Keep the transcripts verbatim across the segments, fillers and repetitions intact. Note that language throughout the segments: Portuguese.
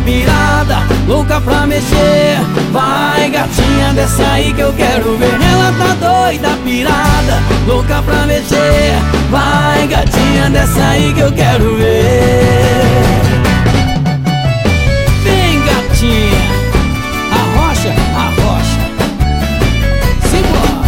pirada, louca pra mexer. Vai gatinha, desce aí que eu quero ver. Ela tá doida, pirada, louca pra mexer. Vai gatinha, desce aí que eu quero ver. Vem gatinha, arrocha, arrocha. Simbora.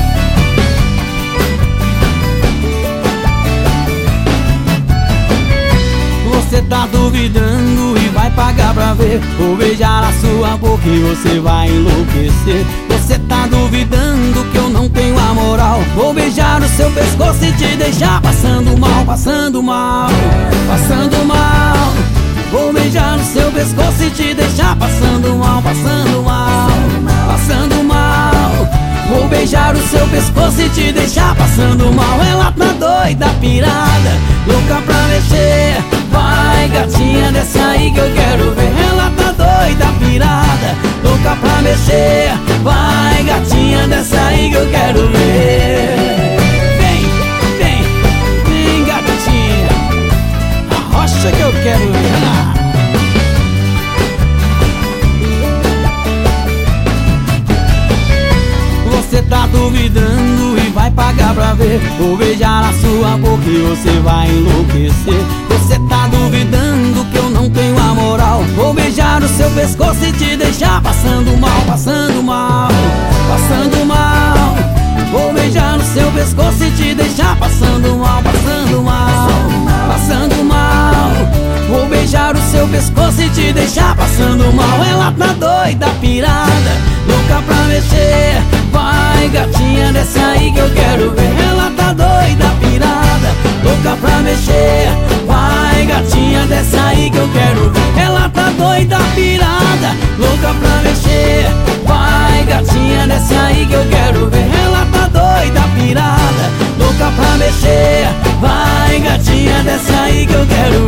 Você tá duvidando e vai pagar pra ver. Vou beijar a sua boca e você vai enlouquecer. Você tá duvidando que eu não tenho a moral. Vou beijar o seu pescoço e te deixar passando mal, passando mal, passando mal. Vou beijar o seu pescoço e te deixar passando mal, passando mal, passando mal. Vou beijar o seu pescoço e te deixar passando mal. Ela tá doida, pirada, louca pra mexer. Vai gatinha, desce aí que eu quero ver. Ela tá doida, pirada, louca pra mexer. Vai gatinha, desce aí que eu quero ver. Vem, vem, vem gatinha, arrocha que eu quero ver. Você tá duvidando e vai pagar pra ver. Vou beijar a sua boca e você vai enlouquecer. Você tá duvidando que eu não tenho a moral. Vou beijar o seu pescoço e te deixar passando mal, passando mal, passando mal. Vou beijar o seu pescoço e te deixar passando mal, passando mal, passando mal. Vou beijar o seu pescoço e te deixar passando mal. Ela tá doida, pirada, louca pra mexer. Vai gatinha, desce aí que eu quero ver. Ela tá doida, pirada, louca pra mexer. Vai gatinha, desce aí que eu quero ver. Ela tá doida, pirada, louca pra mexer. Vai gatinha, desce aí que eu quero ver. Ela tá doida, pirada, louca pra mexer. Vai gatinha, desce aí que eu quero ver.